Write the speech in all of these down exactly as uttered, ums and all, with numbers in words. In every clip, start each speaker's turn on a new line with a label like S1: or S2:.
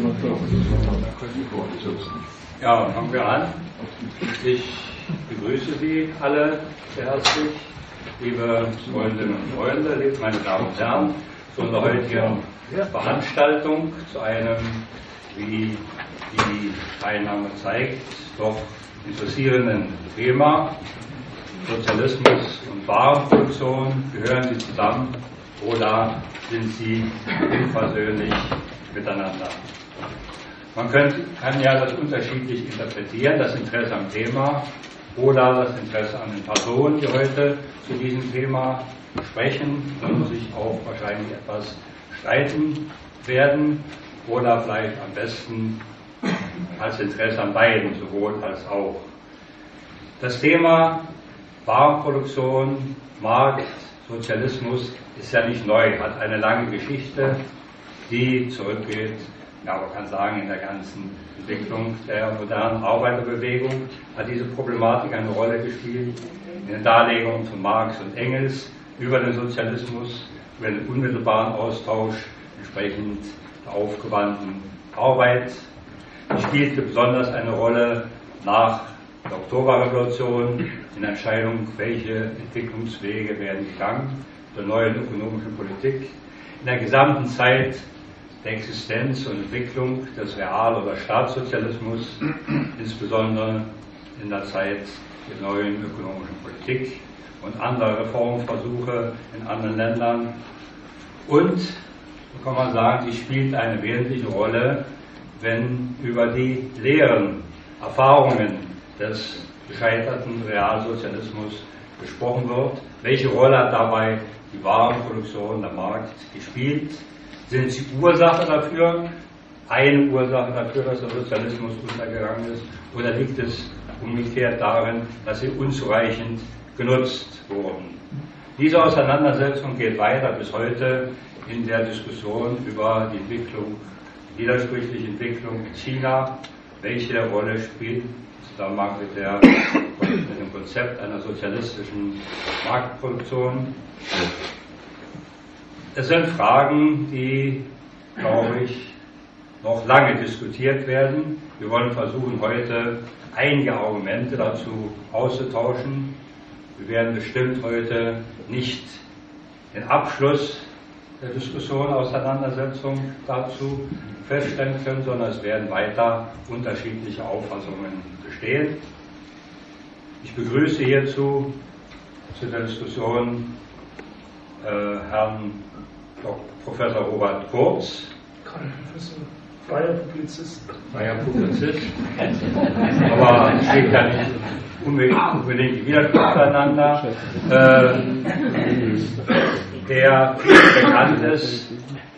S1: Ja, fangen wir an. Ich begrüße Sie alle sehr herzlich, liebe Freundinnen und Freunde, meine Damen und Herren, zu unserer heutigen Veranstaltung, zu einem, wie die Teilnahme zeigt, doch interessierenden Thema. Sozialismus und Warenproduktion, gehören sie zusammen oder sind sie unversöhnlich miteinander? Man könnte, kann ja das unterschiedlich interpretieren, das Interesse am Thema oder das Interesse an den Personen, die heute zu diesem Thema sprechen und sich auch wahrscheinlich etwas streiten werden, oder vielleicht am besten als Interesse an beiden, sowohl als auch. Das Thema Warenproduktion, Markt, Sozialismus ist ja nicht neu, hat eine lange Geschichte, die zurückgeht, ja, man kann sagen, in der ganzen Entwicklung der modernen Arbeiterbewegung hat diese Problematik eine Rolle gespielt, in den Darlegungen von Marx und Engels über den Sozialismus, über den unmittelbaren Austausch entsprechend der aufgewandten Arbeit. Es spielte besonders eine Rolle nach der Oktoberrevolution in der Entscheidung, welche Entwicklungswege werden gegangen der neuen ökonomischen Politik. In der gesamten Zeit der Existenz und Entwicklung des Real- oder Staatssozialismus, insbesondere in der Zeit der neuen ökonomischen Politik und anderer Reformversuche in anderen Ländern. Und, so kann man sagen, sie spielt eine wesentliche Rolle, wenn über die Lehren, Erfahrungen des gescheiterten Realsozialismus gesprochen wird. Welche Rolle hat dabei die Warenproduktion, der Markt gespielt? Sind sie Ursache dafür, eine Ursache dafür, dass der Sozialismus untergegangen ist, oder liegt es umgekehrt darin, dass sie unzureichend genutzt wurden? Diese Auseinandersetzung geht weiter bis heute in der Diskussion über die Entwicklung, die widersprüchliche Entwicklung in China. Welche Rolle spielt im Zusammenhang mit, der, mit dem Konzept einer sozialistischen Marktproduktion? Es sind Fragen, die, glaube ich, noch lange diskutiert werden. Wir wollen versuchen, heute einige Argumente dazu auszutauschen. Wir werden bestimmt heute nicht den Abschluss der Diskussion, Auseinandersetzung dazu feststellen können, sondern es werden weiter unterschiedliche Auffassungen bestehen. Ich begrüße hierzu zu der Diskussion äh, Herrn Professor Robert Kurz.
S2: Kein Professor, freier Publizist.
S1: Freier Publizist. Aber es steht ja nicht unbedingt Widerspruch zueinander. Äh, der bekannt ist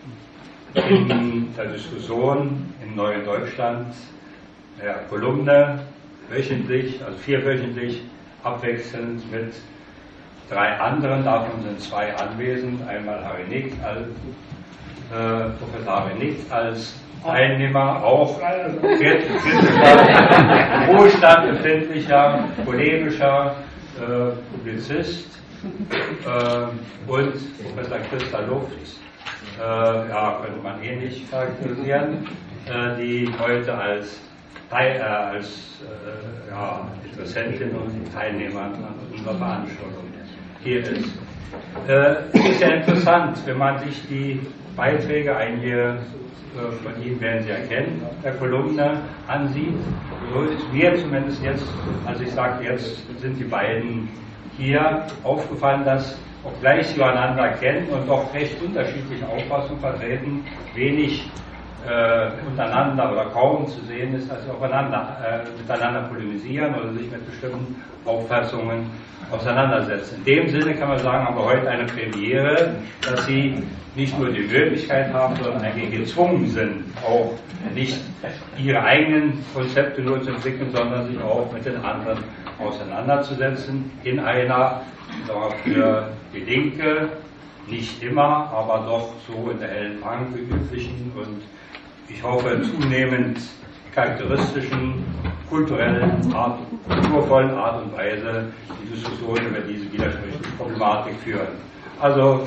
S1: in der Diskussion im Neuen Deutschland, der Kolumne, wöchentlich, also vierwöchentlich, abwechselnd mit drei anderen, davon sind zwei anwesend, einmal Harry Nick, als, äh, Professor Harry Nick als Teilnehmer, auch kritischer, Ruhestand befindlicher, polemischer äh, Publizist, äh, und Professor Christa Luft, äh, ja, könnte man ähnlich charakterisieren, äh, die heute als, Teil, äh, als äh, ja, Interessentin und Teilnehmer an unserer Veranstaltung hier ist. Äh, es ist ja interessant, wenn man sich die Beiträge, einige äh, von Ihnen werden Sie erkennen, der Kolumne ansieht. So ist mir zumindest jetzt, also ich sage jetzt, sind die beiden hier aufgefallen, dass, obgleich sie einander kennen und doch recht unterschiedliche Auffassungen vertreten, wenig äh, untereinander oder kaum zu sehen ist, dass sie aufeinander, äh, miteinander polemisieren oder sich mit bestimmten Auffassungen auseinandersetzen. In dem Sinne kann man sagen, haben wir heute eine Premiere, dass sie nicht nur die Möglichkeit haben, sondern eigentlich gezwungen sind, auch nicht ihre eigenen Konzepte nur zu entwickeln, sondern sich auch mit den anderen auseinanderzusetzen in einer, sagen wir, für die Linke nicht immer, aber doch so in der hellen Fang üblichen und ich hoffe zunehmend charakteristischen, kulturellen, Art, kulturvollen Art und Weise die Diskussion über diese widersprüchliche Problematik führen. Also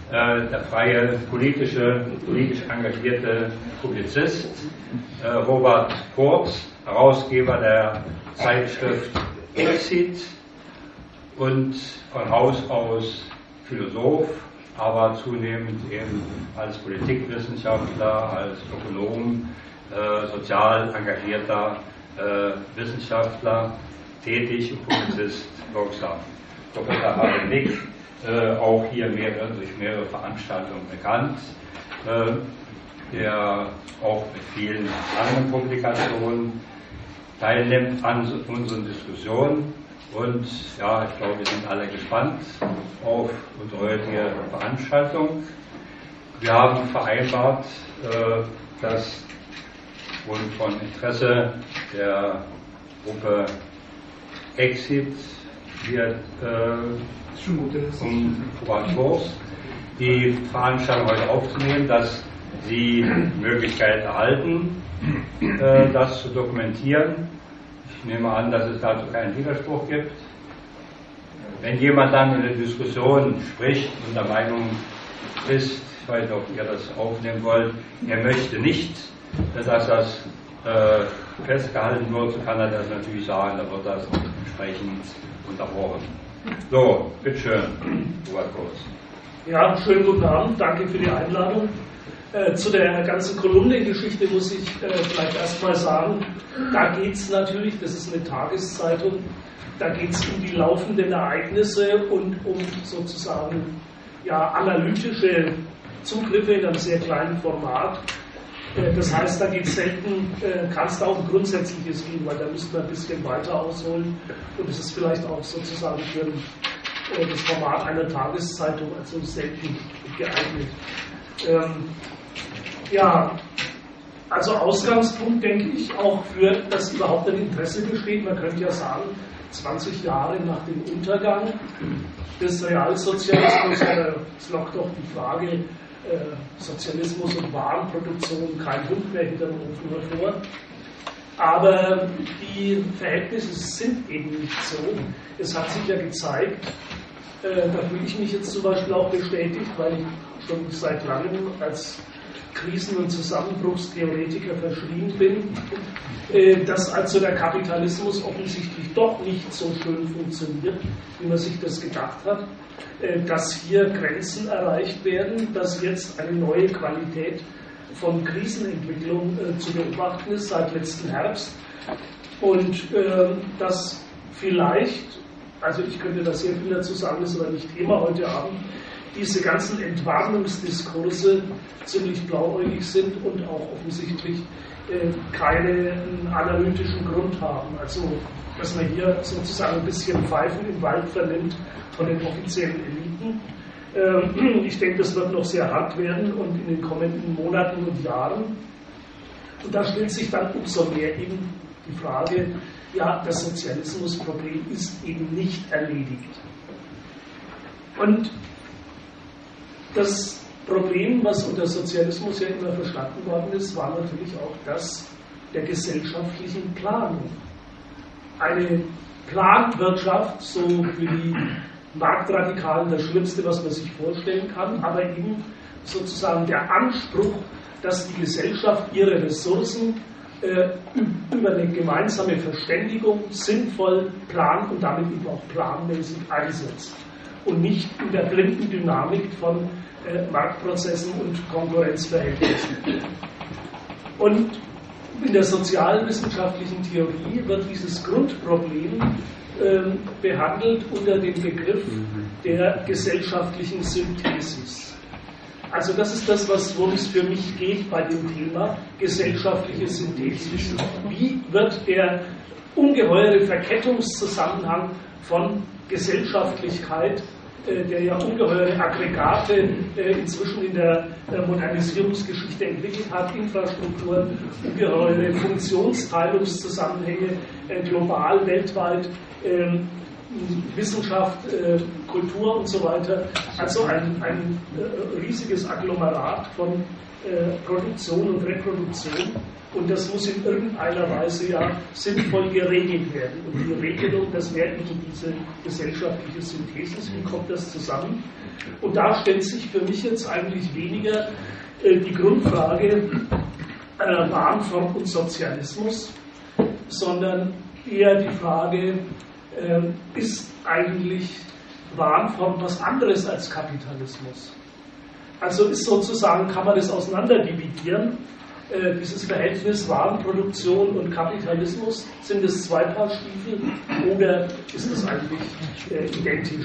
S1: äh, der freie, politische, politisch engagierte Publizist äh, Robert Kurz, Herausgeber der Zeitschrift Exit und von Haus aus Philosoph, aber zunehmend eben als Politikwissenschaftler, als Ökonom, äh, sozial engagierter äh, Wissenschaftler, tätig und Publizist wirksam. Professor Harry Nick, äh, auch hier mehrere, durch mehrere Veranstaltungen bekannt, äh, der auch mit vielen anderen Publikationen teilnimmt an unseren Diskussionen. Und ja, ich glaube, wir sind alle gespannt auf unsere heutige Veranstaltung. Wir haben vereinbart, äh, dass und von Interesse der Gruppe Exit wir äh, um Kurs die Veranstaltung heute aufzunehmen, dass Sie die Möglichkeit erhalten, äh, das zu dokumentieren. Ich nehme an, dass es dazu keinen Widerspruch gibt. Wenn jemand dann in der Diskussion spricht und der Meinung ist, ich weiß nicht, ob ihr das aufnehmen wollt, er möchte nicht, dass das äh, festgehalten wird, so kann er das natürlich sagen, da wird das entsprechend unterbrochen. So, bitteschön, Robert Kurz.
S2: Ja, schönen guten Abend, danke für die Einladung. Äh, zu der ganzen Kolumnengeschichte muss ich äh, vielleicht erstmal sagen, da geht es natürlich, das ist eine Tageszeitung, da geht es um die laufenden Ereignisse und um sozusagen ja, analytische Zugriffe in einem sehr kleinen Format. Äh, das heißt, da geht es selten, äh, kann es da um Grundsätzliches gehen, weil da müssen wir ein bisschen weiter ausholen und es ist vielleicht auch sozusagen für äh, das Format einer Tageszeitung also selten geeignet. Ähm, Ja, also Ausgangspunkt, denke ich, auch für das überhaupt ein Interesse besteht. Man könnte ja sagen, zwanzig Jahre nach dem Untergang des Realsozialismus, äh, es lockt doch die Frage, äh, Sozialismus und Warenproduktion, kein Hund mehr hinter dem Ofen hervor. Aber die Verhältnisse sind eben nicht so. Es hat sich ja gezeigt, äh, da fühle ich mich jetzt zum Beispiel auch bestätigt, weil ich schon seit langem als Krisen- und Zusammenbruchstheoretiker verschrien bin, äh, dass also der Kapitalismus offensichtlich doch nicht so schön funktioniert, wie man sich das gedacht hat, äh, dass hier Grenzen erreicht werden, dass jetzt eine neue Qualität von Krisenentwicklung äh, zu beobachten ist seit letzten Herbst und äh, dass vielleicht, also ich könnte da sehr viel dazu sagen, das ist aber nicht Thema heute Abend, diese ganzen Entwarnungsdiskurse ziemlich blauäugig sind und auch offensichtlich äh, keinen analytischen Grund haben. Also, dass man hier sozusagen ein bisschen Pfeifen im Wald vernimmt von den offiziellen Eliten. Ähm, ich denke, das wird noch sehr hart werden und in den kommenden Monaten und Jahren. Und da stellt sich dann umso mehr eben die Frage, ja, das Sozialismusproblem ist eben nicht erledigt. Und das Problem, was unter Sozialismus ja immer verstanden worden ist, war natürlich auch das der gesellschaftlichen Planung. Eine Planwirtschaft, so wie die Marktradikalen, das Schlimmste, was man sich vorstellen kann, aber eben sozusagen der Anspruch, dass die Gesellschaft ihre Ressourcen äh, über eine gemeinsame Verständigung sinnvoll plant und damit eben auch planmäßig einsetzt. Und nicht in der blinden Dynamik von äh, Marktprozessen und Konkurrenzverhältnissen. Und in der sozialwissenschaftlichen Theorie wird dieses Grundproblem äh, behandelt unter dem Begriff der gesellschaftlichen Synthesis. Also das ist das, was, worum es für mich geht bei dem Thema gesellschaftliche Synthesis. Wie wird der ungeheure Verkettungszusammenhang von Gesellschaftlichkeit, äh, der ja ungeheure Aggregate äh, inzwischen in der äh, Modernisierungsgeschichte entwickelt hat, Infrastrukturen, ungeheure Funktionsteilungszusammenhänge, äh, global, weltweit, äh, Wissenschaft, äh, Kultur und so weiter. Also ein, ein äh, riesiges Agglomerat von äh, Produktion und Reproduktion. Und das muss in irgendeiner Weise ja sinnvoll geregelt werden. Und die Regelung, das wäre eben diese gesellschaftliche Synthesis. Wie kommt das zusammen? Und da stellt sich für mich jetzt eigentlich weniger äh, die Grundfrage äh, Warenform und Sozialismus, sondern eher die Frage, äh, ist eigentlich Warenform was anderes als Kapitalismus? Also ist sozusagen, kann man das auseinanderdividieren, äh, dieses Verhältnis Warenproduktion und Kapitalismus, sind es zwei Paar Stiefel oder ist es eigentlich äh, identisch?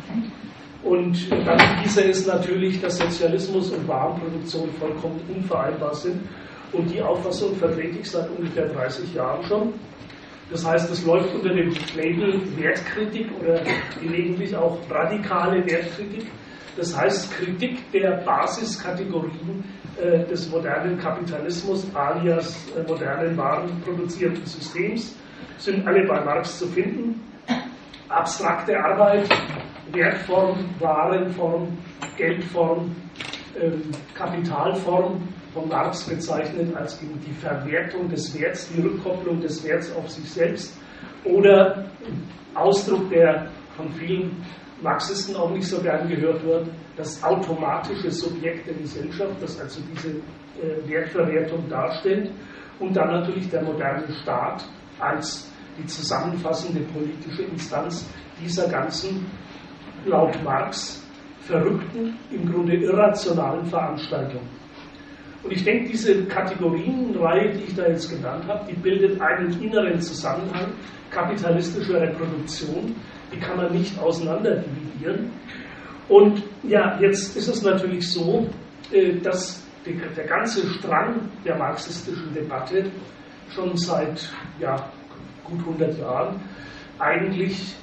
S2: Und dann hieße es natürlich, dass Sozialismus und Warenproduktion vollkommen unvereinbar sind. Und die Auffassung vertrete ich seit ungefähr dreißig Jahren schon. Das heißt, es läuft unter dem Label Wertkritik oder gelegentlich auch radikale Wertkritik. Das heißt, Kritik der Basiskategorien äh, des modernen Kapitalismus alias äh, modernen warenproduzierenden Systems sind alle bei Marx zu finden. Abstrakte Arbeit, Wertform, Warenform, Geldform, ähm, Kapitalform, von Marx bezeichnet als eben die Verwertung des Werts, die Rückkopplung des Werts auf sich selbst oder Ausdruck, der von vielen Marxisten auch nicht so gern gehört wird, das automatische Subjekt der Gesellschaft, das also diese äh, Wertverwertung darstellt und dann natürlich der moderne Staat als die zusammenfassende politische Instanz dieser ganzen, laut Marx, verrückten, im Grunde irrationalen Veranstaltung. Und ich denke, diese Kategorienreihe, die ich da jetzt genannt habe, die bildet einen inneren Zusammenhang kapitalistischer Reproduktion, die kann man nicht auseinander dividieren. Und ja, jetzt ist es natürlich so, dass der ganze Strang der marxistischen Debatte schon seit ja, gut hundert Jahren eigentlich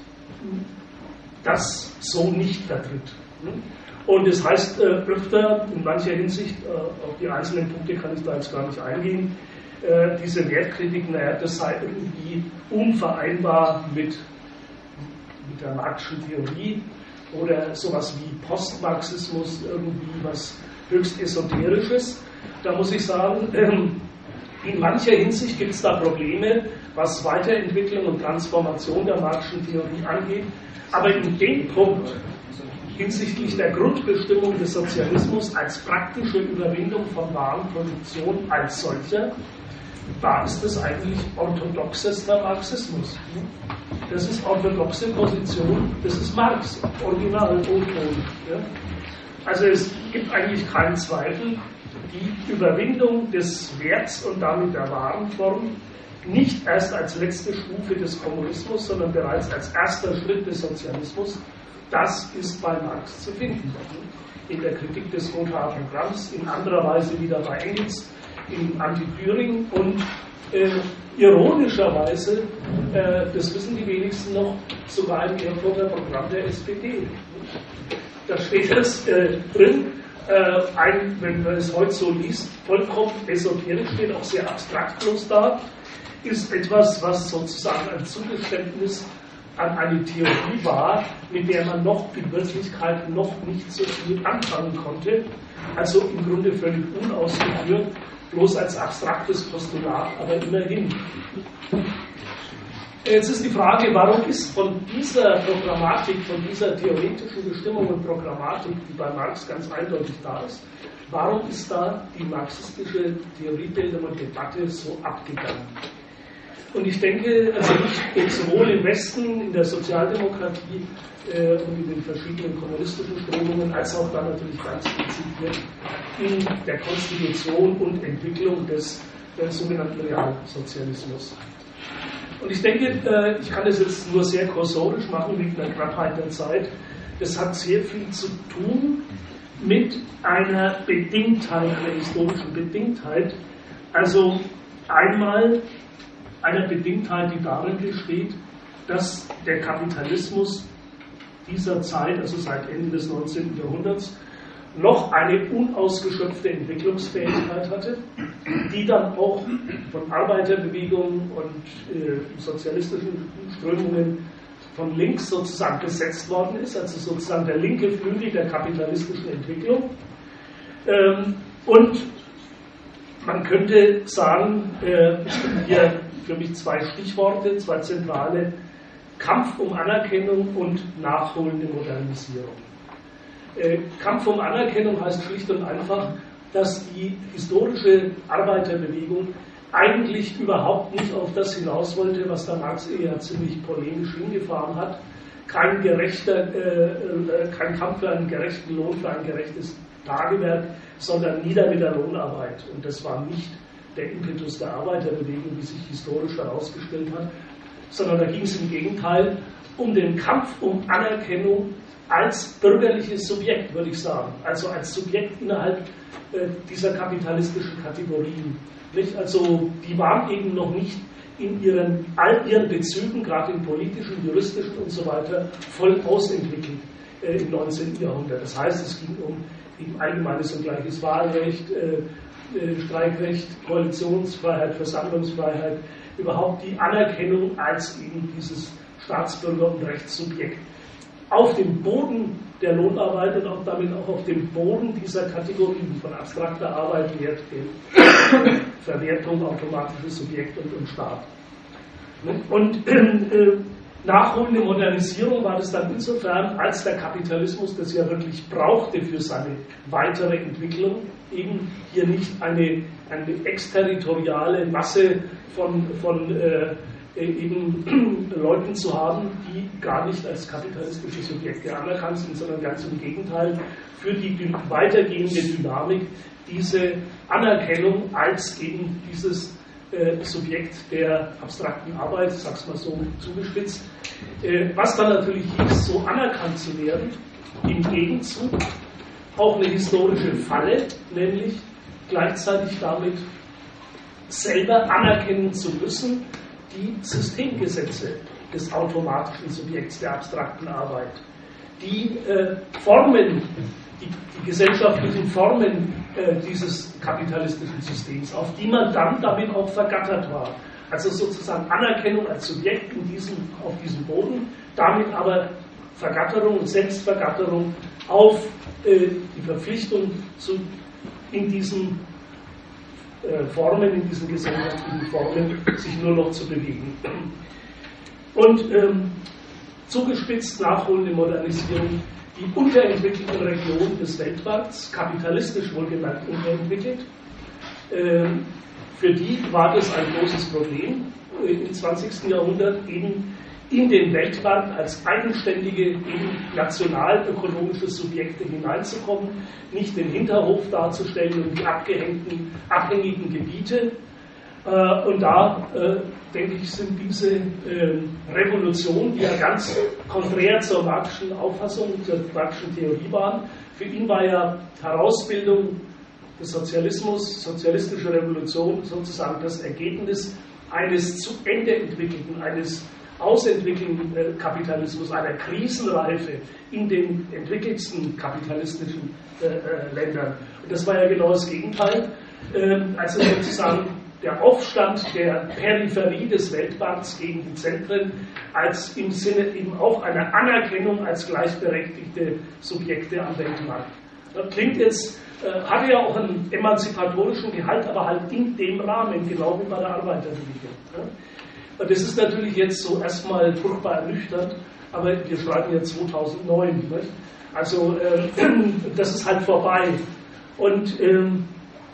S2: das so nicht vertritt. Und das heißt äh, öfter, in mancher Hinsicht, äh, auf die einzelnen Punkte kann ich da jetzt gar nicht eingehen, äh, diese Wertkritik, naja, das sei irgendwie unvereinbar mit, mit der Marxischen Theorie oder sowas wie Postmarxismus, irgendwie was höchst Esoterisches. Da muss ich sagen, äh, in mancher Hinsicht gibt es da Probleme, was Weiterentwicklung und Transformation der Marxischen Theorie angeht. Aber in dem Punkt, hinsichtlich der Grundbestimmung des Sozialismus als praktische Überwindung von Warenproduktion als solcher, da ist es eigentlich orthodoxester Marxismus. Das ist orthodoxe Position, das ist Marx, original, O-Ton. Ja? Also es gibt eigentlich keinen Zweifel, die Überwindung des Werts und damit der Warenform nicht erst als letzte Stufe des Kommunismus, sondern bereits als erster Schritt des Sozialismus. Das ist bei Marx zu finden. In der Kritik des Gothaer Programms, in anderer Weise wieder bei Engels, in Anti-Thüring und äh, ironischerweise, äh, das wissen die wenigsten noch, sogar im Erfurter Programm der S P D. Da steht es äh, drin, äh, ein, wenn man es heute so liest, vollkommen esoterisch, steht auch sehr abstrakt bloß da, ist etwas, was sozusagen ein Zugeständnis an eine Theorie war, mit der man noch in Wirklichkeit noch nicht so viel anfangen konnte, also im Grunde völlig unausgeführt, bloß als abstraktes Postulat, aber immerhin. Jetzt ist die Frage, warum ist von dieser Programmatik, von dieser theoretischen Bestimmung und Programmatik, die bei Marx ganz eindeutig da ist, warum ist da die marxistische Theoriebildung und Debatte so abgegangen? Und ich denke, also ich, sowohl im Westen, in der Sozialdemokratie äh, und in den verschiedenen kommunistischen Strömungen, als auch dann natürlich ganz dezidiert in der Konstitution und Entwicklung des äh, sogenannten Realsozialismus. Und ich denke, äh, ich kann das jetzt nur sehr kursorisch machen, wegen der Knappheit der Zeit. Das hat sehr viel zu tun mit einer Bedingtheit, einer historischen Bedingtheit. Also einmal einer Bedingtheit, die darin besteht, dass der Kapitalismus dieser Zeit, also seit Ende des neunzehnten Jahrhunderts, noch eine unausgeschöpfte Entwicklungsfähigkeit hatte, die dann auch von Arbeiterbewegungen und äh, sozialistischen Strömungen von links sozusagen besetzt worden ist, also sozusagen der linke Flügel der kapitalistischen Entwicklung. Ähm, und man könnte sagen, äh, hier für mich zwei Stichworte, zwei zentrale: Kampf um Anerkennung und nachholende Modernisierung. Äh, Kampf um Anerkennung heißt schlicht und einfach, dass die historische Arbeiterbewegung eigentlich überhaupt nicht auf das hinaus wollte, was der Marx eher ziemlich polemisch hingefahren hat. Kein gerechter, äh, äh, kein Kampf für einen gerechten Lohn, für ein gerechtes Tagewerk, sondern nieder mit der Lohnarbeit. Und das war nicht der Impetus der Arbeiterbewegung, wie sich historisch herausgestellt hat, sondern da ging es im Gegenteil um den Kampf um Anerkennung als bürgerliches Subjekt, würde ich sagen. Also als Subjekt innerhalb äh, dieser kapitalistischen Kategorien. Nicht? Also die waren eben noch nicht in ihren, all ihren Bezügen, gerade im politischen, juristischen und so weiter, voll ausentwickelt äh, im neunzehnten Jahrhundert. Das heißt, es ging um eben allgemeines und gleiches Wahlrecht, äh, äh, Streikrecht, Koalitionsfreiheit, Versammlungsfreiheit, überhaupt die Anerkennung als eben dieses Staatsbürger- und Rechtssubjekt auf dem Boden der Lohnarbeit und auch damit auch auf dem Boden dieser Kategorien von abstrakter Arbeit, Wert, Geld, Verwertung, automatisches Subjekt und, und Staat. Und äh, nachholende Modernisierung war das dann insofern, als der Kapitalismus das ja wirklich brauchte für seine weitere Entwicklung, eben hier nicht eine, eine exterritoriale Masse von, von äh, eben Leuten zu haben, die gar nicht als kapitalistische Subjekte anerkannt sind, sondern ganz im Gegenteil für die weitergehende Dynamik diese Anerkennung als eben dieses äh, Subjekt der abstrakten Arbeit, ich sag's mal so zugespitzt, äh, was dann natürlich hieß, so anerkannt zu werden, im Gegenzug auch eine historische Falle, nämlich gleichzeitig damit selber anerkennen zu müssen, die Systemgesetze des automatischen Subjekts der abstrakten Arbeit, die äh, Formen, die, die gesellschaftlichen Formen äh, dieses kapitalistischen Systems, auf die man dann damit auch vergattert war. Also sozusagen Anerkennung als Subjekt in diesem, auf diesem Boden, damit aber Vergatterung und Selbstvergatterung auf äh, die Verpflichtung zu, in diesen Formen, in diesen gesellschaftlichen Formen, sich nur noch zu bewegen. Und ähm, zugespitzt nachholende Modernisierung, die unterentwickelten Regionen des Weltmarkts, kapitalistisch wohlgemerkt unterentwickelt, äh, für die war das ein großes Problem, äh, im zwanzigsten Jahrhundert eben in den Weltmarkt als eigenständige, eben nationalökonomische Subjekte hineinzukommen, nicht den Hinterhof darzustellen und die abgehängten, abhängigen Gebiete. Äh, und da, äh, denke ich, sind diese äh, Revolutionen, die ja ganz konträr zur Marxischen Auffassung, zur Marxischen Theorie waren. Für ihn war ja Herausbildung des Sozialismus, sozialistische Revolution sozusagen das Ergebnis eines zu Ende entwickelten, eines ausentwickelten äh, Kapitalismus, einer Krisenreife in den entwickelsten kapitalistischen äh, äh, Ländern. Und das war ja genau das Gegenteil. Ähm, also sozusagen der Aufstand der Peripherie des Weltmarkts gegen die Zentren als im Sinne eben auch einer Anerkennung als gleichberechtigte Subjekte am Weltmarkt. Das klingt jetzt, äh, hatte ja auch einen emanzipatorischen Gehalt, aber halt in dem Rahmen, genau wie bei der Arbeiterbewegung. Ja? Und das ist natürlich jetzt so erstmal furchtbar ernüchternd, aber wir schreiben ja zweitausendneun. Nicht? Also äh, das ist halt vorbei. Und ähm,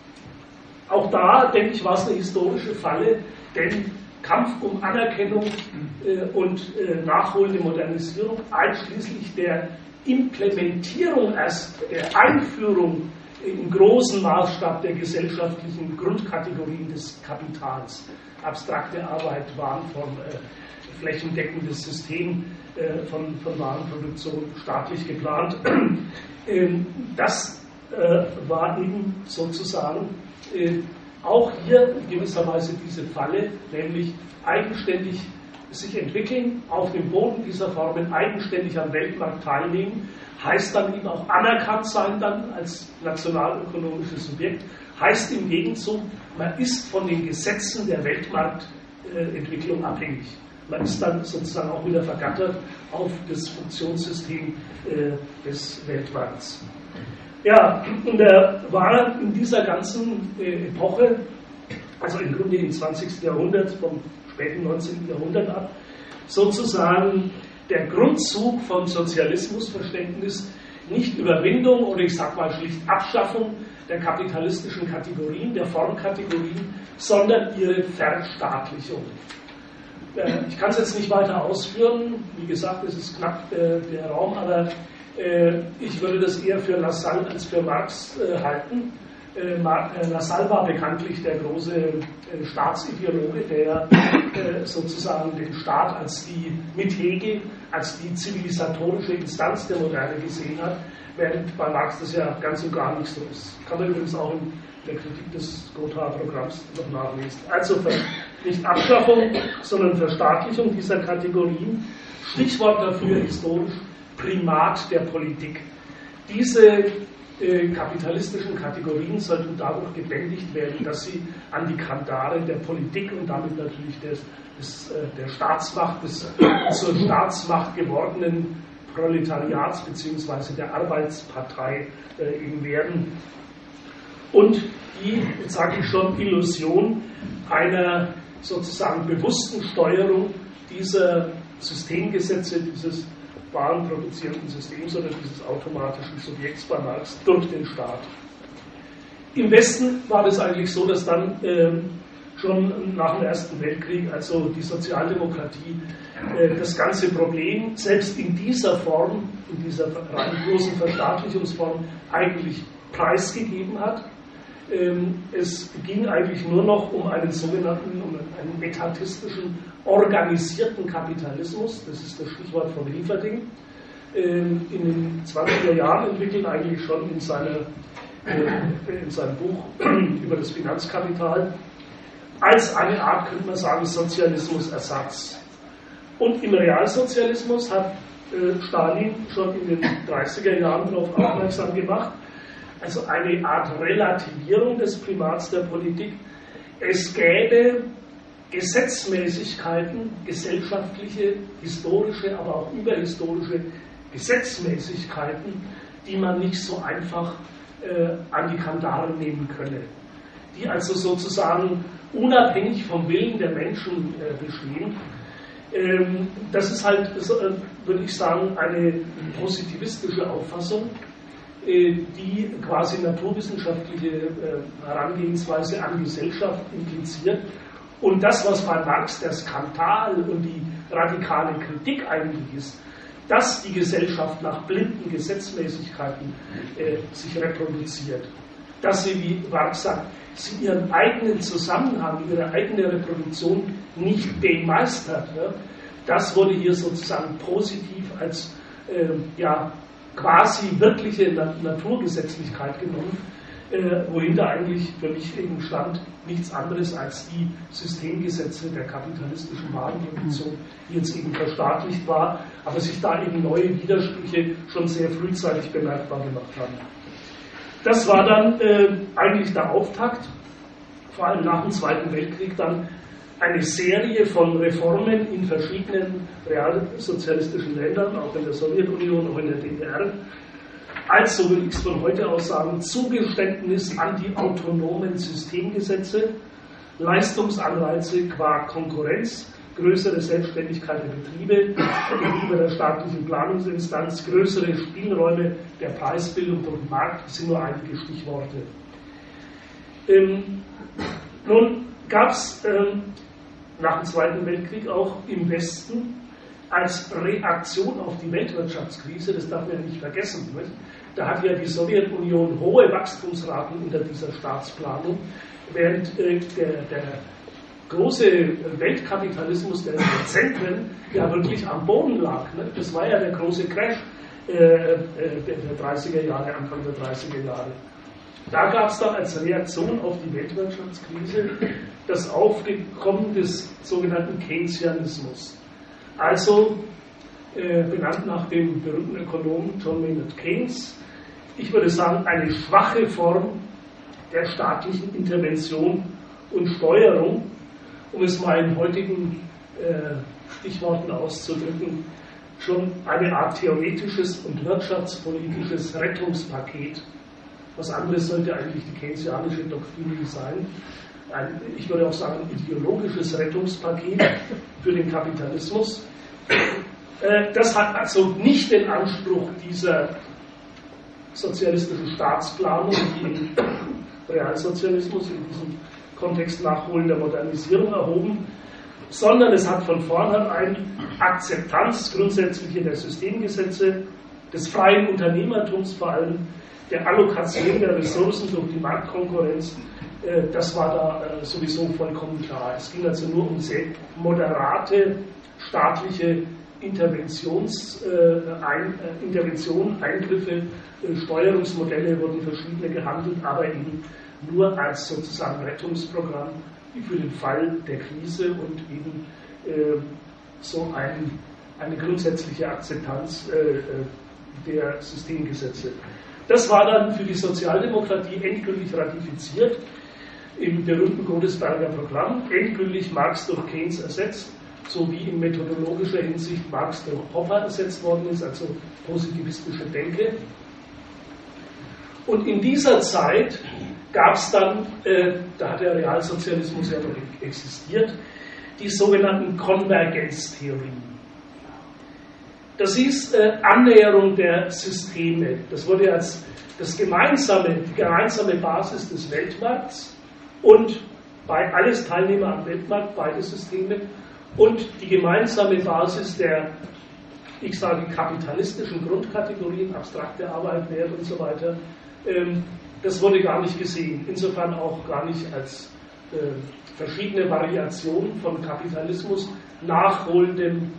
S2: auch da, denke ich, war es eine historische Falle, denn Kampf um Anerkennung äh, und äh, nachholende Modernisierung, einschließlich der Implementierung erst, der Einführung im großen Maßstab der gesellschaftlichen Grundkategorien des Kapitals. Abstrakte Arbeit, Warenform, äh, flächendeckendes System äh, von, von Warenproduktion, staatlich geplant. ähm, das äh, war eben sozusagen äh, auch hier in gewisser Weise diese Falle, nämlich eigenständig sich entwickeln, auf dem Boden dieser Formen eigenständig am Weltmarkt teilnehmen, heißt dann eben auch anerkannt sein dann als nationalökonomisches Subjekt, heißt im Gegenzug, man ist von den Gesetzen der Weltmarktentwicklung abhängig. man ist dann sozusagen auch wieder vergattert auf das Funktionssystem äh, des Weltmarkts. Ja, und er war in dieser ganzen äh, Epoche, also im Grunde im zwanzigsten Jahrhundert, vom späten neunzehnten Jahrhundert ab, sozusagen der Grundzug von Sozialismusverständnis, nicht Überwindung oder ich sag mal schlicht Abschaffung der kapitalistischen Kategorien, der Formkategorien, sondern ihre Verstaatlichung. Äh, ich kann es jetzt nicht weiter ausführen, wie gesagt, es ist knapp äh, der Raum, aber äh, ich würde das eher für Lassalle als für Marx äh, halten. Äh, Lassalle war bekanntlich der große äh, Staatsideologe, der äh, sozusagen den Staat als die, mit Hegel, als die zivilisatorische Instanz der Moderne gesehen hat, während bei Marx das ja ganz und gar nicht so ist. Kann man übrigens auch in der Kritik des Gotha-Programms noch nachlesen. Also nicht Abschaffung, sondern Verstaatlichung dieser Kategorien. Stichwort dafür historisch Primat der Politik. Diese äh, kapitalistischen Kategorien sollten dadurch gebändigt werden, dass sie an die Kandare der Politik und damit natürlich des, des, äh, der Staatsmacht, des zur Staatsmacht gewordenen Proletariats bzw. der Arbeitspartei äh, eben werden. Und die, jetzt sage ich schon, Illusion einer sozusagen bewussten Steuerung dieser Systemgesetze, dieses warenproduzierenden Systems oder dieses automatischen Subjekts bei Marx durch den Staat. Im Westen war das eigentlich so, dass dann ähm, schon nach dem Ersten Weltkrieg, also die Sozialdemokratie, äh, das ganze Problem selbst in dieser Form, in dieser rein bloßen Verstaatlichungsform eigentlich preisgegeben hat. Ähm, es ging eigentlich nur noch um einen sogenannten, um einen etatistischen, organisierten Kapitalismus, das ist das Stichwort von Lieferding, ähm, in den zwanziger Jahren entwickelt, eigentlich schon in, seiner, äh, in seinem Buch über das Finanzkapital, als eine Art, könnte man sagen, Sozialismusersatz. Und im Realsozialismus hat äh, Stalin schon in den dreißiger Jahren darauf aufmerksam gemacht, also eine Art Relativierung des Primats der Politik. Es gäbe Gesetzmäßigkeiten, gesellschaftliche, historische, aber auch überhistorische Gesetzmäßigkeiten, die man nicht so einfach äh, an die Kandare nehmen könne, die also sozusagen unabhängig vom Willen der Menschen äh, bestehen. Ähm, das ist halt, äh, würde ich sagen, eine positivistische Auffassung, äh, die quasi naturwissenschaftliche äh, Herangehensweise an Gesellschaft impliziert. Und das, was bei Marx der Skandal und die radikale Kritik eigentlich ist, dass die Gesellschaft nach blinden Gesetzmäßigkeiten äh, sich reproduziert, dass sie, wie Marx sagt, sie ihren eigenen Zusammenhang, ihre eigene Reproduktion nicht bemeistert. Ja? Das wurde hier sozusagen positiv als äh, ja, quasi wirkliche Naturgesetzlichkeit genommen, äh, wohin da eigentlich für mich eben stand nichts anderes als die Systemgesetze der kapitalistischen Warenproduktion, die jetzt eben verstaatlicht war, aber sich da eben neue Widersprüche schon sehr frühzeitig bemerkbar gemacht haben. Das war dann äh, eigentlich der Auftakt, vor allem nach dem Zweiten Weltkrieg, dann eine Serie von Reformen in verschiedenen realsozialistischen Ländern, auch in der Sowjetunion, auch in der D D R. Also will ich es von heute aus sagen, Zugeständnis an die autonomen Systemgesetze, Leistungsanreize qua Konkurrenz, größere Selbstständigkeit der Betriebe gegenüber der staatlichen Planungsinstanz, größere Spielräume der Preisbildung durch Markt, das sind nur einige Stichworte. Ähm, nun gab es ähm, nach dem Zweiten Weltkrieg auch im Westen als Reaktion auf die Weltwirtschaftskrise, das darf man ja nicht vergessen, nicht? Da hat ja die Sowjetunion hohe Wachstumsraten unter dieser Staatsplanung, während äh, der, der große Weltkapitalismus der Zentren ja wirklich am Boden lag. Ne? Das war ja der große Crash äh, äh, der dreißiger Jahre, Anfang der dreißiger Jahre. Da gab es dann als Reaktion auf die Weltwirtschaftskrise das Aufkommen des sogenannten Keynesianismus. Also äh, benannt nach dem berühmten Ökonomen John Maynard Keynes, ich würde sagen, eine schwache Form der staatlichen Intervention und Steuerung, um es mal in heutigen äh, Stichworten auszudrücken, schon eine Art theoretisches und wirtschaftspolitisches Rettungspaket. Was anderes sollte eigentlich die keynesianische Doktrin nicht sein. Ein, ich würde auch sagen, ideologisches Rettungspaket für den Kapitalismus. Äh, das hat also nicht den Anspruch dieser sozialistischen Staatsplanung, die im Realsozialismus in diesem Kontext Nachholen der Modernisierung erhoben, sondern es hat von vornherein Akzeptanz grundsätzliche der Systemgesetze, des freien Unternehmertums, vor allem der Allokation der Ressourcen durch die Marktkonkurrenz. Das war da sowieso vollkommen klar. Es ging also nur um sehr moderate staatliche Interventions, äh, ein, äh, Interventionen, Eingriffe, äh, Steuerungsmodelle wurden verschiedene gehandelt, aber eben nur als sozusagen Rettungsprogramm für den Fall der Krise und eben äh, so ein, eine grundsätzliche Akzeptanz äh, der Systemgesetze. Das war dann für die Sozialdemokratie endgültig ratifiziert im berühmten Godesberger Programm, endgültig Marx durch Keynes ersetzt, so wie in methodologischer Hinsicht Marx durch Popper ersetzt worden ist, also positivistische Denke. Und in dieser Zeit gab es dann, äh, da hat der Realsozialismus ja noch existiert, die sogenannten Konvergenztheorien. Das hieß äh, Annäherung der Systeme. Das wurde als das gemeinsame, die gemeinsame Basis des Weltmarkts und bei alles Teilnehmer am Weltmarkt, beide Systeme, und die gemeinsame Basis der, ich sage, kapitalistischen Grundkategorien, abstrakte Arbeit, Wert und so weiter, ähm, das wurde gar nicht gesehen. Insofern auch gar nicht als äh, verschiedene Variationen von Kapitalismus, nachholendem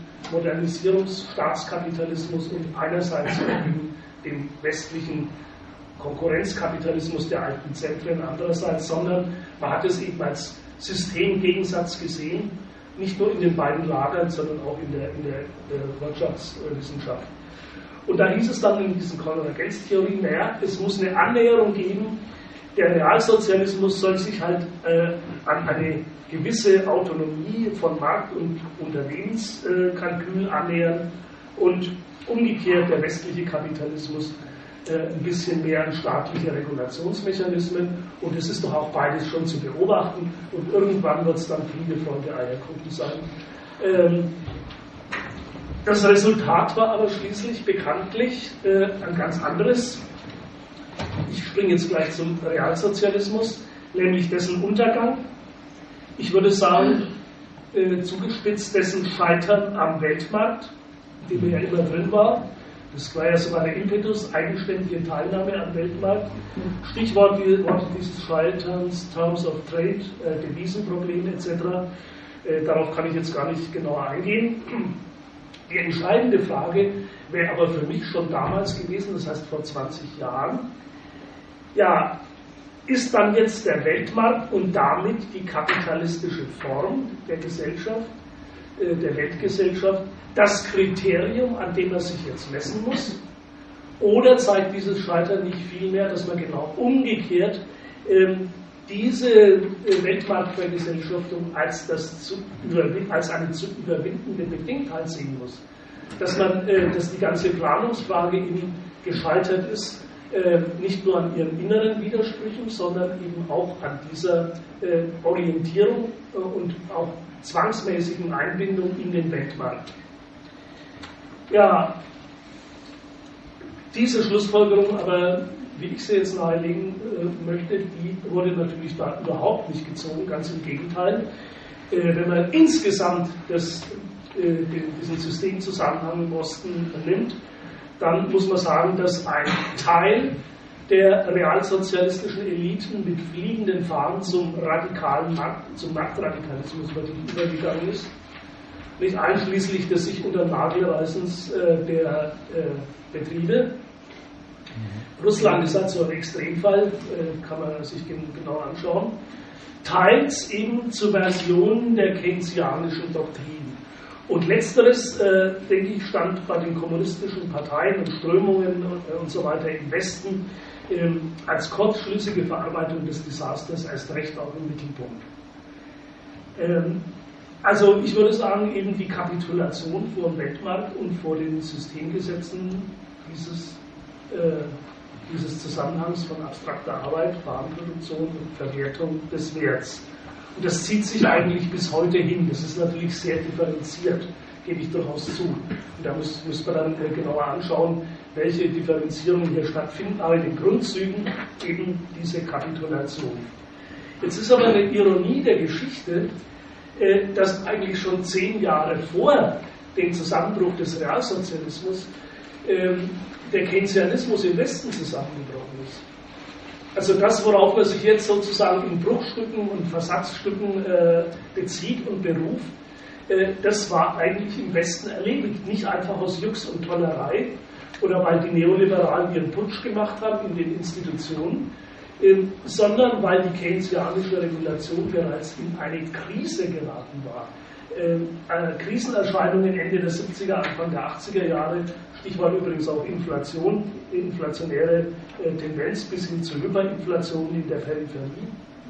S2: Modernisierungsstaatskapitalismus und einerseits eben dem westlichen Konkurrenzkapitalismus der alten Zentren andererseits, sondern man hat es eben als Systemgegensatz gesehen, nicht nur in den beiden Lagern, sondern auch in der, in der äh, Wirtschaftswissenschaft. Und da hieß es dann in diesen Konvergenztheorien, naja, es muss eine Annäherung geben, der Realsozialismus soll sich halt äh, an eine gewisse Autonomie von Markt- und Unternehmenskalkül äh, annähern und umgekehrt der westliche Kapitalismus äh, ein bisschen mehr an staatliche Regulationsmechanismen, und es ist doch auch beides schon zu beobachten, und irgendwann wird es dann Friede, Freude, Eierkuchen sein. Ähm, das Resultat war aber schließlich bekanntlich äh, ein ganz anderes. Ich springe jetzt gleich zum Realsozialismus, nämlich dessen Untergang. Ich würde sagen, äh, zugespitzt dessen Scheitern am Weltmarkt, in dem er ja immer drin war. Das war ja sogar der Impetus, eigenständige Teilnahme am Weltmarkt. Stichwort dieses Scheiterns, Terms of Trade, äh, Devisenprobleme et cetera. Äh, darauf kann ich jetzt gar nicht genauer eingehen. Die entscheidende Frage wäre aber für mich schon damals gewesen, das heißt vor zwanzig Jahren, ja, ist dann jetzt der Weltmarkt und damit die kapitalistische Form der Gesellschaft, äh, der Weltgesellschaft, das Kriterium, an dem er sich jetzt messen muss? Oder zeigt dieses Scheitern nicht vielmehr, dass man genau umgekehrt ähm, diese äh, Weltmarktvergesellschaftung als, das zu als eine zu überwindende Bedingtheit sehen muss? Dass, man, äh, dass die ganze Planungsfrage eben gescheitert ist, äh, nicht nur an ihren inneren Widersprüchen, sondern eben auch an dieser äh, Orientierung äh, und auch zwangsmäßigen Einbindung in den Weltmarkt. Ja, diese Schlussfolgerung aber, wie ich sie jetzt nahelegen äh, möchte, die wurde natürlich da überhaupt nicht gezogen, ganz im Gegenteil. Äh, wenn man insgesamt das, äh, den, diesen Systemzusammenhang im Osten nimmt, dann muss man sagen, dass ein Teil der realsozialistischen Eliten mit fliegenden Fahnen zum radikalen Markt, zum Marktradikalismus übergegangen ist. Nicht einschließlich des sich unter den Nagel reißens äh, der äh, Betriebe. Mhm. Russland ist also ein Extremfall, äh, kann man sich genau anschauen. Teils eben zur Version der keynesianischen Doktrin. Und letzteres, äh, denke ich, stand bei den kommunistischen Parteien und Strömungen und, äh, und so weiter im Westen äh, als kurzschlüssige Verarbeitung des Desasters erst recht auch im Mittelpunkt. Ähm, Also ich würde sagen, eben die Kapitulation vor dem Weltmarkt und vor den Systemgesetzen dieses, äh, dieses Zusammenhangs von abstrakter Arbeit, Warenproduktion und Verwertung des Werts. Und das zieht sich eigentlich bis heute hin. Das ist natürlich sehr differenziert, gebe ich durchaus zu. Und da muss, muss man dann äh, genauer anschauen, welche Differenzierungen hier stattfinden, aber in den Grundzügen eben diese Kapitulation. Jetzt ist aber eine Ironie der Geschichte, äh, dass eigentlich schon zehn Jahre vor dem Zusammenbruch des Realsozialismus äh, der Keynesianismus im Westen zusammengebrochen ist. Also das, worauf man sich jetzt sozusagen in Bruchstücken und Versatzstücken äh, bezieht und beruft, äh, das war eigentlich im Westen erledigt. Nicht einfach aus Jux und Tollerei oder weil die Neoliberalen ihren Putsch gemacht haben in den Institutionen, äh, sondern weil die keynesianische Regulation bereits in eine Krise geraten war. Äh, Krisenerscheinungen Ende der siebziger, Anfang der achtziger Jahre, Stichwort übrigens auch Inflation, inflationäre äh, Tendenz bis hin zu Hyperinflation in der Peripherie.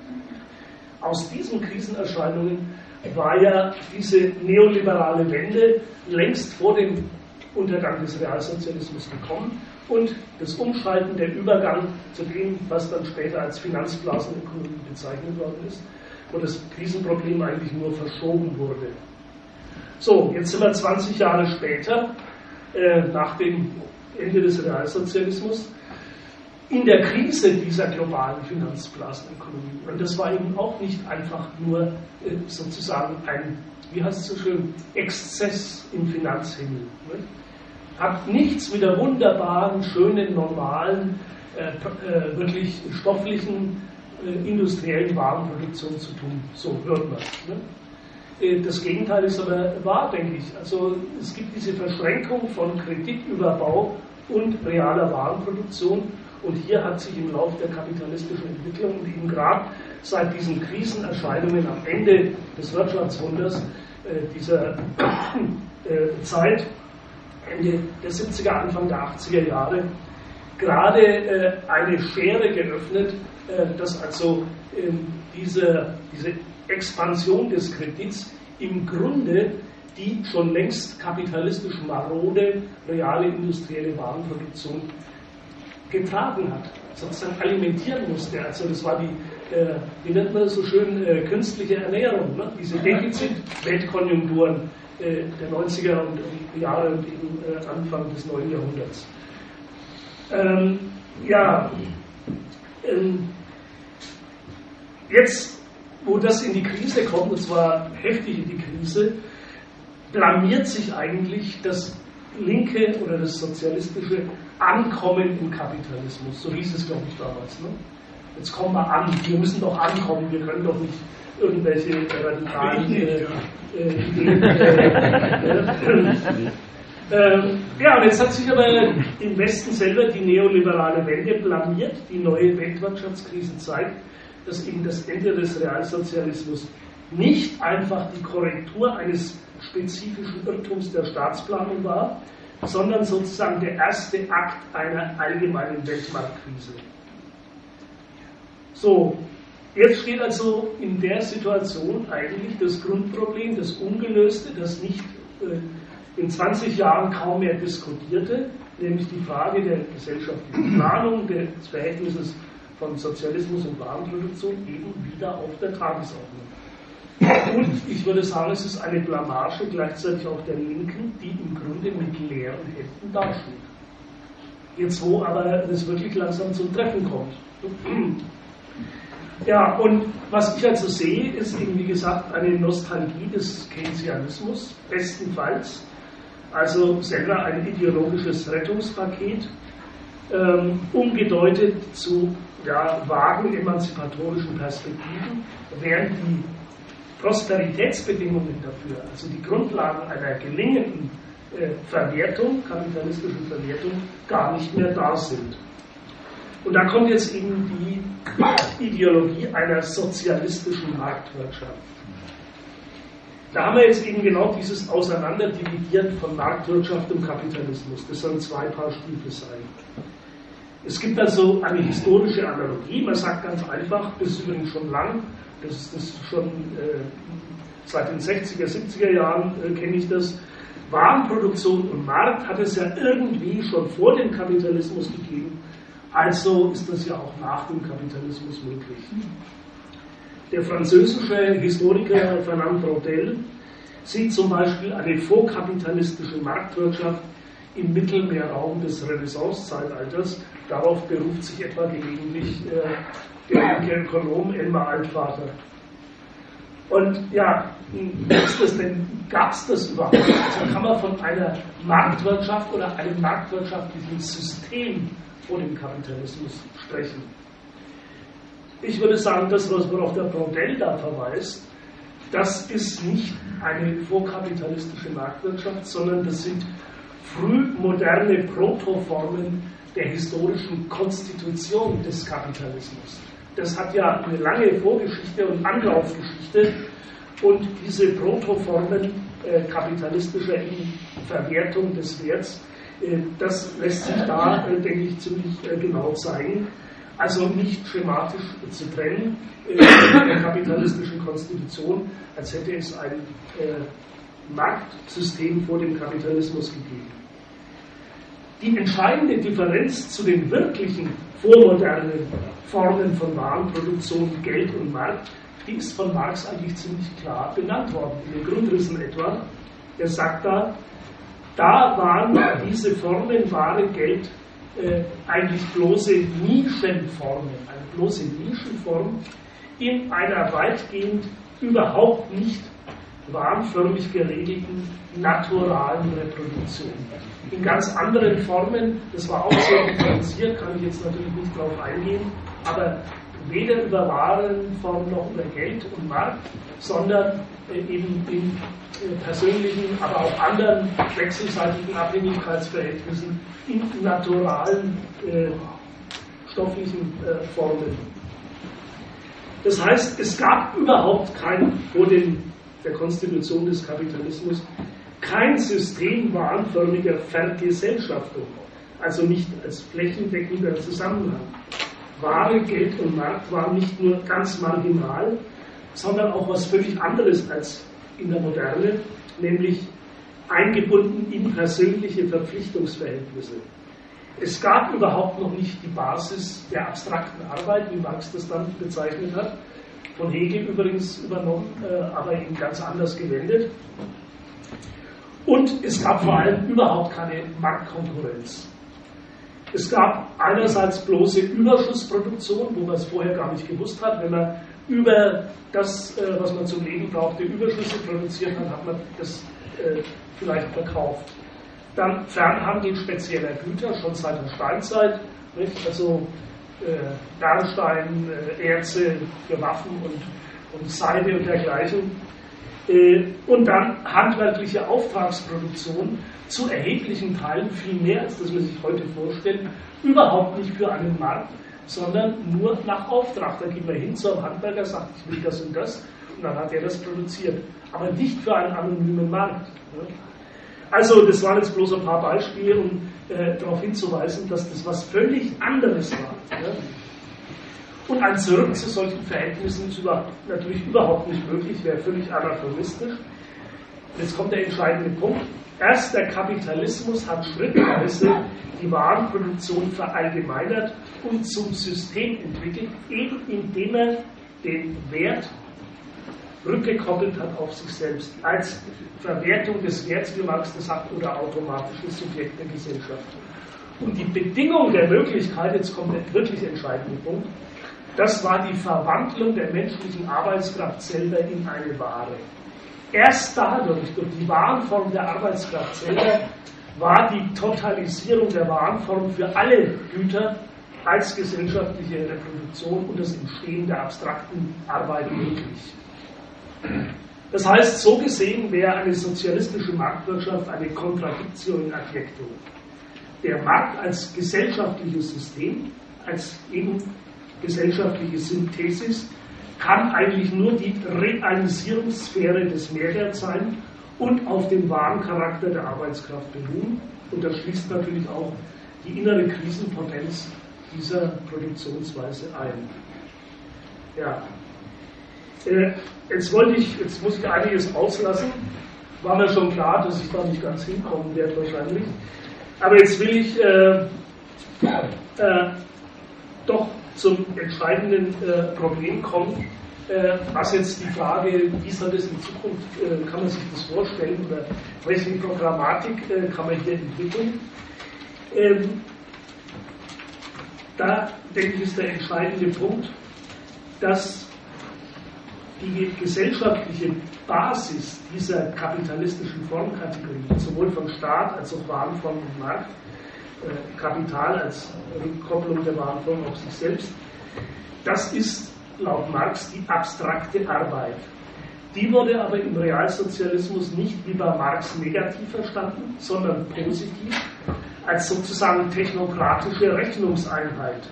S2: Aus diesen Krisenerscheinungen war ja diese neoliberale Wende längst vor dem Untergang des Realsozialismus gekommen und das Umschalten, der Übergang zu dem, was dann später als Finanzblasenökonomie bezeichnet worden ist, wo das Krisenproblem eigentlich nur verschoben wurde. So, jetzt sind wir zwanzig Jahre später, äh, nach dem Ende des Realsozialismus, in der Krise dieser globalen Finanzblasenökonomie. Und das war eben auch nicht einfach nur äh, sozusagen ein, wie heißt es so schön, Exzess im Finanzhimmel. Ne? Hat nichts mit der wunderbaren, schönen, normalen, äh, äh, wirklich stofflichen, industriellen Warenproduktion zu tun. So hört man. Ne? Das Gegenteil ist aber wahr, denke ich. Also es gibt diese Verschränkung von Kreditüberbau und realer Warenproduktion und hier hat sich im Laufe der kapitalistischen Entwicklung und eben gerade seit diesen Krisenerscheinungen am Ende des Wirtschaftswunders äh, dieser äh, Zeit, Ende der siebziger, Anfang der achtziger Jahre, gerade äh, eine Schere geöffnet, äh, dass also äh, diese, diese Expansion des Kredits im Grunde die schon längst kapitalistisch marode reale industrielle Warenproduktion getragen hat, sozusagen alimentieren musste. Also das war die, äh, wie nennt man das so schön, äh, künstliche Ernährung, ne? Diese Defizit-Weltkonjunkturen äh, der neunziger und, und Jahre und eben äh, Anfang des neuen Jahrhunderts. Ähm, ja, ähm, jetzt, wo das in die Krise kommt, und zwar heftig in die Krise, blamiert sich eigentlich das linke oder das sozialistische Ankommen im Kapitalismus. So hieß es, glaube ich, damals. Ne? Jetzt kommen wir an, wir müssen doch ankommen, wir können doch nicht irgendwelche radikalen äh, äh, Ideen. Äh, äh, ja, und jetzt hat sich aber im Westen selber die neoliberale Wende blamiert. Die neue Weltwirtschaftskrise zeigt, dass eben das Ende des Realsozialismus nicht einfach die Korrektur eines spezifischen Irrtums der Staatsplanung war, sondern sozusagen der erste Akt einer allgemeinen Weltmarktkrise. So, jetzt steht also in der Situation eigentlich das Grundproblem, das Ungelöste, das nicht äh, in zwanzig Jahren kaum mehr diskutierte, nämlich die Frage der gesellschaftlichen Planung, des Verhältnisses von Sozialismus und Warenproduktion eben wieder auf der Tagesordnung. Und ich würde sagen, es ist eine Blamage gleichzeitig auch der Linken, die im Grunde mit leeren Händen dasteht. Jetzt wo aber es wirklich langsam zum Treffen kommt. Ja, und was ich also sehe, ist eben wie gesagt eine Nostalgie des Keynesianismus, bestenfalls, also selber ein ideologisches Rettungspaket, ähm, umgedeutet zu ja, vagen emanzipatorischen Perspektiven, während die Prosperitätsbedingungen dafür, also die Grundlagen einer gelingenden äh, Verwertung, kapitalistischen Verwertung, gar nicht mehr da sind. Und da kommt jetzt eben die Ideologie einer sozialistischen Marktwirtschaft. Da haben wir jetzt eben genau dieses Auseinanderdividieren von Marktwirtschaft und Kapitalismus. Das sollen zwei Paar Stiefel sein. Es gibt also eine historische Analogie, man sagt ganz einfach, das ist übrigens schon lang, das ist, das ist schon äh, seit den sechziger, siebziger Jahren äh, kenne ich das, Warenproduktion und Markt hat es ja irgendwie schon vor dem Kapitalismus gegeben, also ist das ja auch nach dem Kapitalismus möglich. Der französische Historiker Fernand Braudel sieht zum Beispiel eine vorkapitalistische Marktwirtschaft im Mittelmeerraum des Renaissance-Zeitalters. Darauf beruft sich etwa gelegentlich äh, der linke Ökonom Elmar Altvater. Und ja, ist das denn, gab es das überhaupt? Also kann man von einer Marktwirtschaft oder einem marktwirtschaftlichen System vor dem Kapitalismus sprechen? Ich würde sagen, das, was worauf der Braudel da verweist, das ist nicht eine vorkapitalistische Marktwirtschaft, sondern das sind frühmoderne Protoformen der historischen Konstitution des Kapitalismus. Das hat ja eine lange Vorgeschichte und Anlaufgeschichte und diese Protoformen äh, kapitalistischer Verwertung des Werts, äh, das lässt sich da, äh, denke ich, ziemlich äh, genau zeigen. Also nicht schematisch zu trennen äh, der kapitalistischen Konstitution, als hätte es ein äh, Marktsystem vor dem Kapitalismus gegeben. Die entscheidende Differenz zu den wirklichen vormodernen Formen von Warenproduktion, Geld und Markt, die ist von Marx eigentlich ziemlich klar benannt worden, in den Grundrissen etwa. Er sagt da, da waren diese Formen, Ware, Geld, äh, eigentlich bloße Nischenformen, eine bloße Nischenform in einer weitgehend überhaupt nicht warenförmig geregelten naturalen Reproduktion. In ganz anderen Formen, das war auch sehr differenziert, kann ich jetzt natürlich nicht darauf eingehen, aber weder über Warenform noch über Geld und Markt, sondern äh, eben in äh, persönlichen, aber auch anderen wechselseitigen Abhängigkeitsverhältnissen in naturalen äh, stofflichen äh, Formen. Das heißt, es gab überhaupt kein, vor dem, der Konstitution des Kapitalismus, kein System warenförmiger Vergesellschaftung, also nicht als flächendeckender Zusammenhang. Ware, Geld und Markt waren nicht nur ganz marginal, sondern auch was völlig anderes als in der Moderne, nämlich eingebunden in persönliche Verpflichtungsverhältnisse. Es gab überhaupt noch nicht die Basis der abstrakten Arbeit, wie Marx das dann bezeichnet hat, von Hegel übrigens übernommen, äh, aber eben ganz anders gewendet. Und es gab vor allem überhaupt keine Marktkonkurrenz. Es gab einerseits bloße Überschussproduktion, wo man es vorher gar nicht gewusst hat. Wenn man über das, äh, was man zum Leben brauchte, Überschüsse produziert hat, hat man das äh, vielleicht verkauft. Dann Fernhandel spezieller Güter, schon seit der Steinzeit, nicht? Also äh, Bernstein, äh, Erze für Waffen und, und Seide und dergleichen. Äh, und dann handwerkliche Auftragsproduktion, zu erheblichen Teilen, viel mehr als das man sich heute vorstellt, überhaupt nicht für einen Markt, sondern nur nach Auftrag. Da geht man hin zu einem Handwerker, sagt, ich will das und das, und dann hat er das produziert. Aber nicht für einen anonymen Markt. Also das waren jetzt bloß ein paar Beispiele, um äh, darauf hinzuweisen, dass das was völlig anderes war. Ja? Und ein Zurück zu solchen Verhältnissen ist über, natürlich überhaupt nicht möglich, wäre völlig anachronistisch. Jetzt kommt der entscheidende Punkt. Erst der Kapitalismus hat schrittweise die Warenproduktion verallgemeinert und zum System entwickelt, eben indem er den Wert rückgekoppelt hat auf sich selbst, als Verwertung des Werts, wie Marx das sagt, oder automatisches Subjekt der Gesellschaft. Und die Bedingung der Möglichkeit, jetzt kommt der wirklich entscheidende Punkt, das war die Verwandlung der menschlichen Arbeitskraft selber in eine Ware. Erst dadurch, durch die Warenform der Arbeitskraft selber, war die Totalisierung der Warenform für alle Güter als gesellschaftliche Reproduktion und das Entstehen der abstrakten Arbeit möglich. Das heißt, so gesehen wäre eine sozialistische Marktwirtschaft eine Contradictio in adjecto. Der Markt als gesellschaftliches System, als eben gesellschaftliche Synthesis, kann eigentlich nur die Realisierungssphäre des Mehrwerts sein und auf den wahren Charakter der Arbeitskraft beruhen. Und das schließt natürlich auch die innere Krisenpotenz dieser Produktionsweise ein. Ja. Äh, jetzt wollte ich, jetzt muss ich einiges auslassen. War mir schon klar, dass ich da nicht ganz hinkommen werde wahrscheinlich. Aber jetzt will ich äh, äh, doch zum entscheidenden äh, Problem kommen, äh, was jetzt die Frage, wie soll das in Zukunft, äh, kann man sich das vorstellen, oder welche Programmatik äh, kann man hier entwickeln. Ähm, da denke ich, ist der entscheidende Punkt, dass die gesellschaftliche Basis dieser kapitalistischen Formkategorie, sowohl von Staat als auch Warenform und Markt, äh, Kapital als Rückkopplung der Warenform auf sich selbst, das ist laut Marx die abstrakte Arbeit. Die wurde aber im Realsozialismus nicht wie bei Marx negativ verstanden, sondern positiv, als sozusagen technokratische Rechnungseinheit.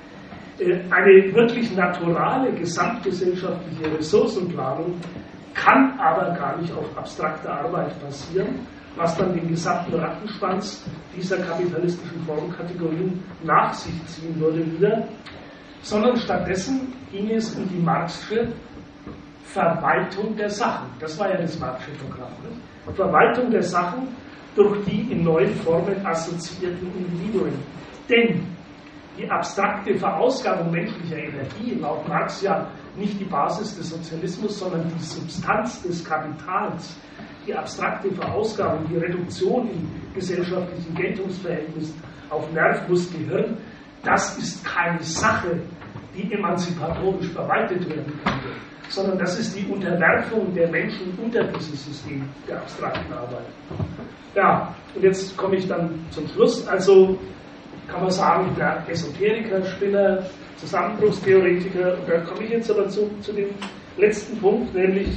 S2: Eine wirklich naturale gesamtgesellschaftliche Ressourcenplanung kann aber gar nicht auf abstrakter Arbeit basieren, was dann den gesamten Rattenschwanz dieser kapitalistischen Formkategorien nach sich ziehen würde wieder, sondern stattdessen ging es um die Marxische Verwaltung der Sachen. Das war ja das Marxische Programm. Ne? Verwaltung der Sachen durch die in neuen Formen assoziierten Individuen. Denn die abstrakte Verausgabung menschlicher Energie, laut Marx ja nicht die Basis des Sozialismus, sondern die Substanz des Kapitals, die abstrakte Verausgabung, die Reduktion im gesellschaftlichen Geltungsverhältnis auf Nerv, Muskel, Gehirn, das ist keine Sache, die emanzipatorisch verwaltet werden könnte, sondern das ist die Unterwerfung der Menschen unter dieses System der abstrakten Arbeit. Ja, und jetzt komme ich dann zum Schluss. Also kann man sagen, der Esoteriker, Spinner, Zusammenbruchstheoretiker, und da komme ich jetzt aber zu, zu dem letzten Punkt, nämlich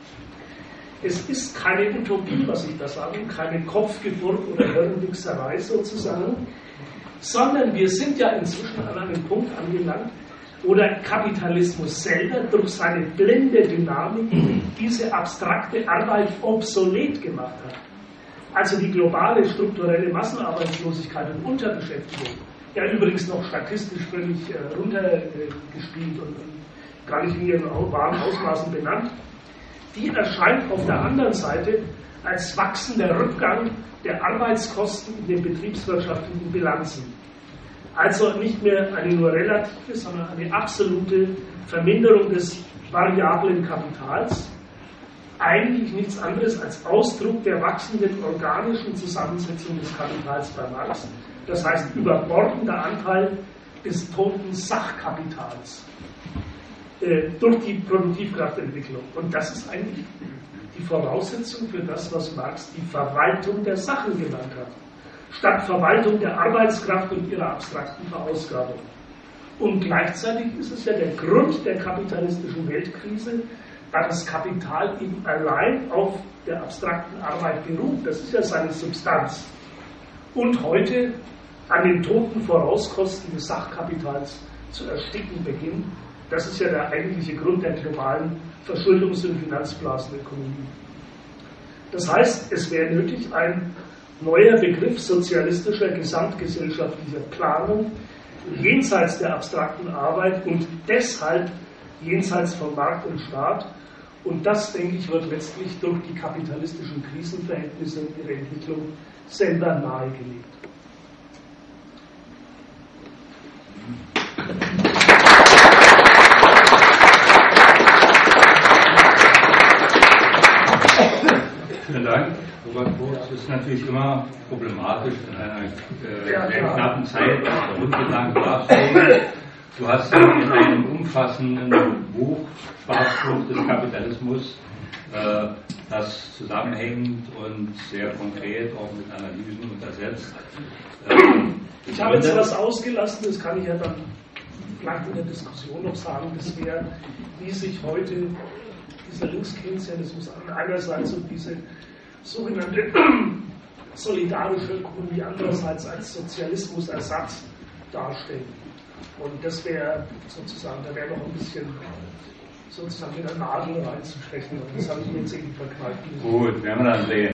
S2: es ist keine Utopie, was ich da sage, keine Kopfgeburt oder Hirnwichserei sozusagen, sondern wir sind ja inzwischen an einem Punkt angelangt, wo der Kapitalismus selber durch seine blinde Dynamik diese abstrakte Arbeit obsolet gemacht hat. Also die globale strukturelle Massenarbeitslosigkeit und Unterbeschäftigung, ja übrigens noch statistisch völlig äh, runtergespielt und, und gar nicht in ihren wahren Ausmaßen benannt, die erscheint auf der anderen Seite als wachsender Rückgang der Arbeitskosten in den betriebswirtschaftlichen Bilanzen. Also nicht mehr eine nur relative, sondern eine absolute Verminderung des variablen Kapitals. Eigentlich nichts anderes als Ausdruck der wachsenden organischen Zusammensetzung des Kapitals bei Marx. Das heißt, überbordender Anteil des toten Sachkapitals äh, durch die Produktivkraftentwicklung. Und das ist eigentlich die Voraussetzung für das, was Marx die Verwaltung der Sachen genannt hat, statt Verwaltung der Arbeitskraft und ihrer abstrakten Verausgabung. Und gleichzeitig ist es ja der Grund der kapitalistischen Weltkrise, da das Kapital eben allein auf der abstrakten Arbeit beruht. Das ist ja seine Substanz. Und heute an den toten Vorauskosten des Sachkapitals zu ersticken beginnt. Das ist ja der eigentliche Grund der globalen Verschuldungs- und Finanzblasenökonomie. Das heißt, es wäre nötig, ein neuer Begriff sozialistischer gesamtgesellschaftlicher Planung jenseits der abstrakten Arbeit und deshalb jenseits von Markt und Staat. Und das, denke ich, wird letztlich durch die kapitalistischen Krisenverhältnisse und ihre Entwicklung selber nahegelegt.
S1: Vielen Dank. Robert Fuchs, es ist natürlich immer problematisch, in einer äh, sehr knappen Zeit Grundgedanken darzulegen. Du hast in einem umfassenden Buch Schwarzbuch des Kapitalismus äh, das zusammenhängend und sehr konkret auch mit Analysen untersetzt.
S2: Ähm, ich habe jetzt was ausgelassen, das kann ich ja dann vielleicht in der Diskussion noch sagen, das wäre, wie sich heute dieser Linkskeynesianismus einerseits und diese sogenannte solidarische Ökonomie andererseits als Sozialismusersatz darstellen. Und das wäre sozusagen, da wäre noch ein bisschen sozusagen mit der Nadel reinzustechen. Und das habe ich mir jetzt eben verkneift.
S1: Gut, werden wir dann sehen.